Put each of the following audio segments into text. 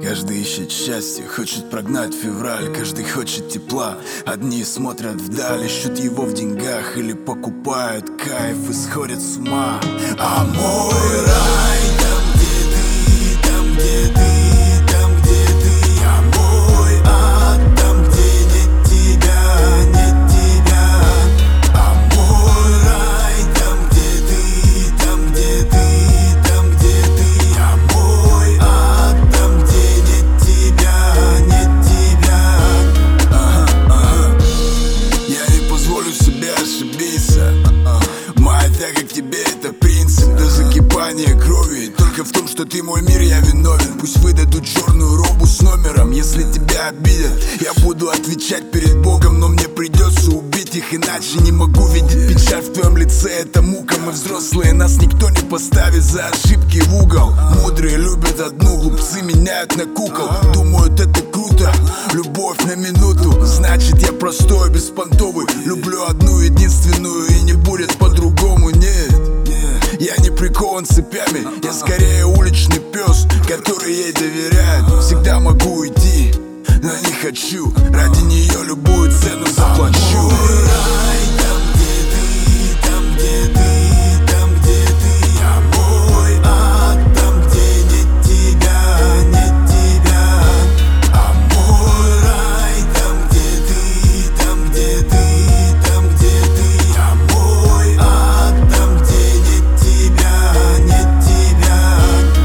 Каждый ищет счастье, хочет прогнать февраль. Каждый хочет тепла. Одни смотрят вдаль, ищут его в деньгах или покупают кайф и сходят с ума. А мой рай там, где ты, там, где ты, там, где ты. А мой ад там, где нет тебя, нет тебя. А мой рай там, где ты, там, где ты, там, где ты. А мой ад там, где нет тебя, нет тебя. Я не позволю себе ошибиться. Моя тяга к тебе — это принцип до закипания крови. Только в том, что ты мой мир, я виновен. Пусть выдадут черную робу с номером. Если тебя обидят, я буду отвечать перед Богом. Но мне придется убить их, иначе не могу видеть печаль в твоем лице. Это мука, мы взрослые, нас никто не поставит за ошибки в угол. Мудрые любят одну, глупцы меняют на кукол. Думают, это круто, любовь на минуту. Значит, я простой, беспонтовый. Люблю одну единственную, и не будет по-другому, нет. Я не прикован цепями, я скорее уличный пес, который ей доверяет. Всегда могу уйти, но не хочу. Ради нее любую цену заплачу. Мой рай там, где ты, там, где ты, там, где ты. А мой ад там, где нет тебя, нет тебя. А мой рай там, где ты, там, где ты, там, где ты. А мой ад там, где нет тебя, нет тебя.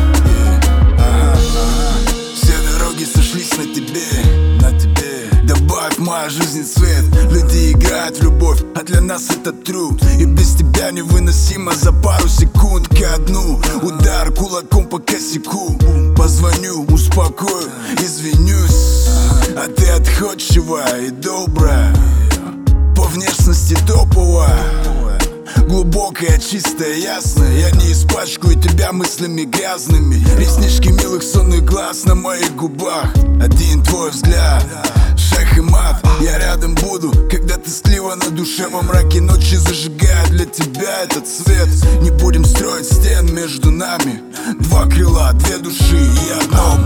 Все дороги сошлись на тебе, на тебе. Добавь в мою жизнь цвет. Люди играют в любовь, а для нас это труд. И без тебя невыносимо за пару секунд ко дну. Удар кулаком по косяку. Позвоню, успокою, извинюсь. А ты отходчивая и добрая, по внешности топовая, глубокая, чистая, ясная. Я не испачкаю тебя мыслями грязными. Реснички милых сонных глаз на моих губах. Один твой взгляд, шах и мат. Я рядом буду, когда ты тоскливо на душе. Во мраке ночи зажигает для тебя этот свет. Не будем строить стен между нами. Два крыла, две души и одно